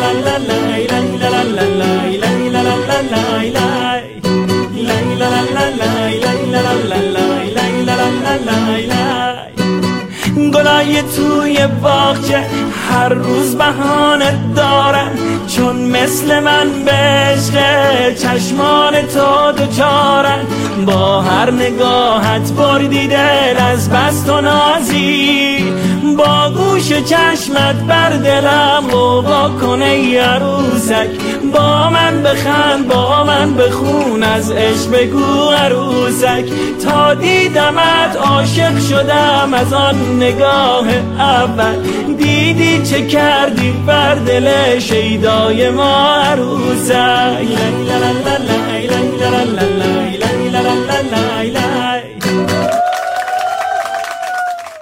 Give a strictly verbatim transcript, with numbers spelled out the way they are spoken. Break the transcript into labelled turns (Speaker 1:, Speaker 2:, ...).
Speaker 1: گلای توی باغچه هر روز بهانه دارن، چون مثل من به عشق چشمان تو دوچارن. با هر نگاهت بردی دل از بس تو نازی، با گوش چشمت بر دلم غوغا کنه ی عروسک. با من بخند با من بخون از عشق بگو عروسک. تا دیدمت عاشق شدم از آن نگاه اول، دیدی چه کردی بر دل شیدای ما عروسک.